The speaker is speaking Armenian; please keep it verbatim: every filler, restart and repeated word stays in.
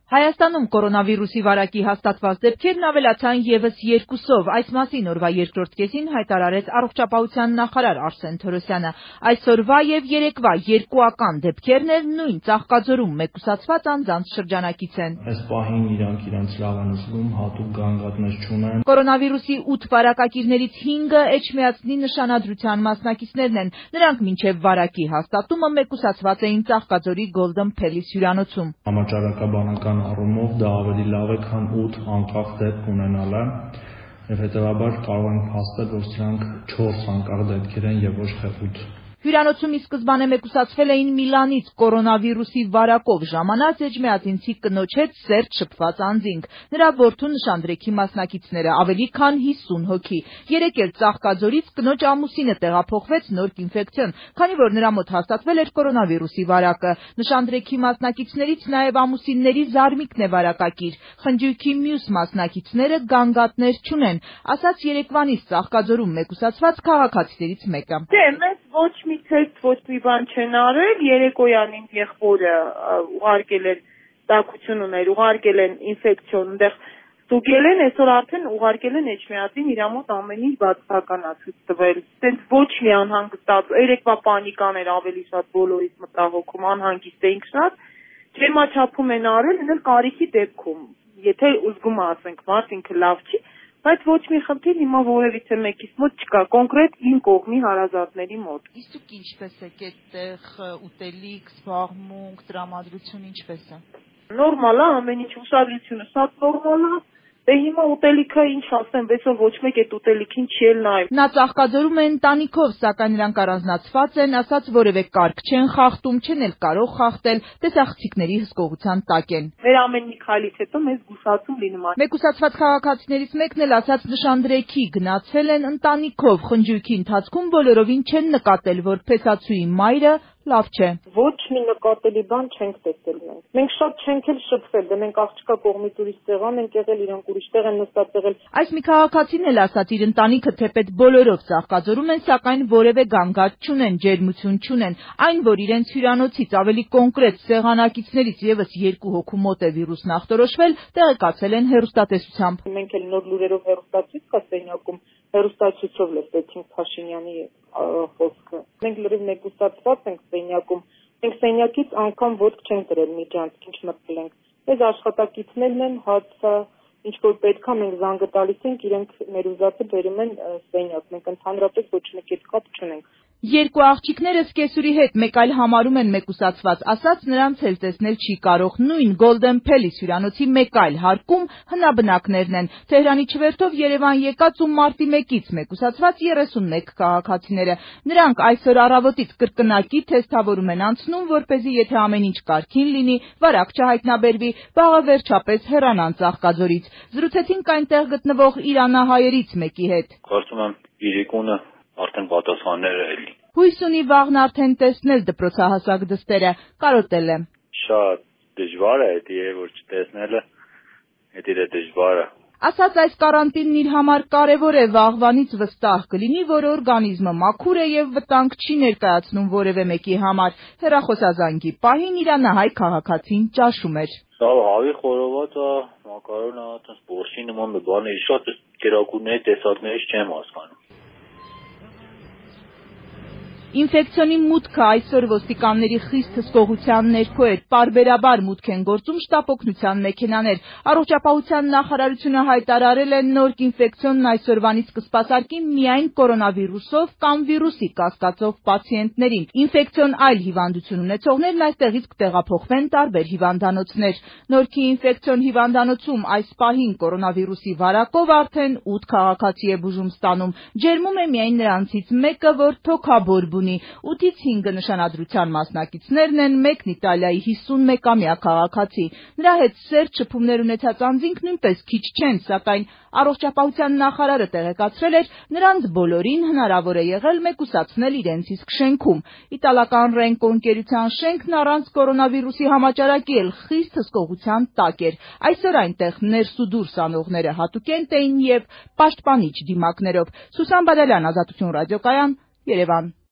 Հայաստանում կորոնավիրուսի վարակի հաստատված դեպքերն ավելացան ևս երկուսով։ Այս մասին օրվա երկրորդ կեսին հայտարարեց առողջապահության նախարար Արսեն Թորոսյանը։ Այսօրվա եւ երեկվա երկուական դեպքերն էլ նույն Ծաղկաձորում մեկուսացված անձանց շրջանակից են։ Այս պահին իրանք իրենց լավ են զգում, հատուկ գանգատներ չունեն։ Կորոնավիրուսի ութ վարակակիրներից հինգը Էջմիածնի նշանադրության մասնակիցներն են։ Նրանք մինչև վարակի հաստատումը մեկուսացված էին Ծաղկաձորի Golden Palace հյուրանոցում։ Համաճարակաբանական առումով դա ավելի լավ է, քան ութ անկախ դեպք ունենալը, եւ հետեւաբար կարող ենք փաստել, որ սրանք չորս անկախ դեպքեր են եւ ոչ թե ութ։ Հյուրանոցում ի սկզբանե մեկուսացվել էին Միլանից կորոնավիրուսի վարակով ժամանած էջմիածինցի կնոջ հետ սերտ շփված անձինք, նրա որդու նշանդրեքի մասնակիցները, ավելի քան հիսուն հոգի։ Երեկ էլ Ծաղկաձորից կնոջ ամուսինը տեղափոխվեց նորք ինֆեկցիոն, քանի որ նրա մոտ հաստատվել էր կորոնավիրուսի վարակը։ Նշանդրեքի մասնակիցներից նաև ամուսինների զարմիկն է վարակակիր։ Խնջույքի մյուս մասնակիցները գանգատներ չունեն, ասաց երեկվանից Ծաղկաձորում մեկուսացված քաղաքացիներից մեկը։ Ոչ մի թեստ, ոչ մի բան չեն արել, երեկոյան իմ եղբորը ուղարկել են տաքություն ուներ, ուղարկել են ինֆեկցիոն, այնտեղ ստուգել են, այսօր արդեն ուղարկել են Էջմիածին, իր մոտ ամեն ինչ բացական է ցույց տվել։ Տենց ոչ մի անհանգստացու, երեկվա պանիկան էր ավելի շատ բոլորից մտահոգում, անհանգիստ էինք շատ, ջերմաչափում են արել, ընդ կարիքի դեպքում, եթե ուզում ասենք, մարդ ինքը լավ չի, բայց ոչ մի խնդիր հիմա որևիցե մեկից մոտ չկա, կոնկրետ իմ կողմի հարազատների մոտ։ Իսկ դուք ինչպես եք այդտեղ ուտելիք, զբաղմունք, տրամադրություն ինչպես է։ Նորմալ է, ամեն ինչ ուշադրությունը շատ նորմալ է։ Դե հիմա ուտելիքը ինչ ասեմ, այսօր ոչ մեկ այդ ուտելիքին չի էլ նայում։ Նա Ծաղկաձորում է ընտանիքով, սակայն նրանք առանձնացված են, ասած որևէ կարգ չեն խախտում, չեն էլ կարող խախտել, տեսախցիկների հսկողության տակ են։ Մեր ամեն մի քայլից հետո մեզ զգուշացում լինում է։ Մեկուսացված քաղաքացիներից մեկն էլ ասաց նշանդրեքի գնացել են ընտանիքով, խնջույքի ընթացքում բոլորովին չեն նկատել, որ փեսացուի մայրը լավ չէ։ Ոչ մի նկատելի բան չենք տեսել մենք։ Մենք շատ չենք էլ շփվել, դե մենք աղջկա կողմից ուրիշ տեղան ենք եղել, իրանք ուրիշ տեղ են նստած եղել։ Այս մի քաղաքացին էլ ասաց իր ընտանիքը թեպետ բոլորով Ծաղկաձորում են, սակայն որևէ գանգատ չունեն, ջերմություն չունեն։ Այն, որ իրենց հյուրանոցից ավելի կոնկրետ սեղանակիցներից ևս երկու հոգու մոտ է վիրուսն ախտորոշվել, տեղեկացել են հեռուստատեսությամբ։ Մենք էլ նոր լուրերով հեռուստացույց կա սենյակում, հեռուստացույցով լսեցինք Փաշինյանի խոսքը։ Մենք լրիվ մեկուսացված ենք սենյակում, մենք սենյակից անգամ ոտք չենք դրել միջանցք, ինչ մտել ենք։ Այս աշխատակիցներն են հացը, ինչ որ պետքա մենք զանգը տալիս ենք, իրենք մեր ուզածը բերում են սենյակ, մենք ընդհանրապես ոչ մեկի հետ կապ չունենք։ Երկու աղջիկներս կեսուրի հետ մեկ այլ համարում են մեկուսացված, ասաց նրանց էլ տեսնել չի կարող։ Նույն Golden Palace հյուրանոցի մեկ այլ հարկում հնաբնակներն են։ Թեհրանի չվերթով Երևան եկած ու մարտի մեկից մեկուսացված երեսունմեկ քաղաքացիները։ Նրանք այսօր առավոտից կրկնակի թեստավորում են անցնում, որպեսզի եթե ամեն ինչ կարգին լինի, վարակ չհայտնաբերվի, վաղը վերջապես հեռանան Ծաղկաձորից։ Զրուցեցինք այնտեղ գտնվող իրանահայերից մեկի հետ։ Կարծում եմ իրիկունը արդեն պատասխաններ է էլի։ Հույս ունի վաղն արդեն տեսնել դպրոցահասակ դստերը, կարոտել է։ Շատ դժվար է դա, որ չտեսնելը, դա դժվար է։ Ասաց այս կարանտինն իր համար կարևոր է, վաղվանից վստահ կլինի, որ օրգանիզմը մաքուր է եւ վտանգ չի ներկայացնում որևէ մեկի համար։ Հեռախոսազանգի պահին իրանահայ քաղաքացին ճաշում էր։ Սա հավի խորոված է, մակարոնը, այդպես բորշի նման բան է, շատ կերակուրների տեսակներից չեմ հասկանում։ Ինֆեկցիոնի մուտքը այսօր ոստիկանների խիստ հսկողության ներքո էր, պարբերաբար մուտք են գործում շտապօգնության մեքենաներ։ Առողջապահության նախարարությունը հայտարարել է նոր ինֆեկցիոնն այսօրվանից կսպասարկի միայն կորոնավիրուսով կամ վիրուսի կասկածով պացիենտներին։ Ինֆեկցիոն այլ հիվանդություն ունեցողներն այստեղից կտեղափոխվեն տարբեր հիվանդանոցներ։ Նորքի ինֆեկցիոն հիվանդանոցում այս պահին կորոնավիրուսի վարակով արդեն ութ քաղաքացի է բուժում ստանում։ Ջերմում է միայն նրանցից մեկը, որ թոքաբորբ ունի։ ութից հինգը նշանադրության մասնակիցներն են, մեկն Իտալիայի հիսունմեկամյա քաղաքացի։ Նրա հետ սերտ շփումներ ունեցած անձինք նույնպես քիչ չեն, սակայն առողջապահության նախարարը տեղեկացրել էր, նրանց բոլորին հնարավոր է եղել մեկուսացնել իրենց իսկ շենքում։ Իտալական Ռենկո ընկերության շենքն առանց կորոնավիրուսի համաճարակի էլ խիստ հսկողության տակ էր։ Այսօր այնտեղ ներս ու դուրս անողները հատուկենտ էին եւ պաշտպանիչ դիմակներով։ Սուսան Բադալյան, Ազատություն ռադիոկայան, Երևան։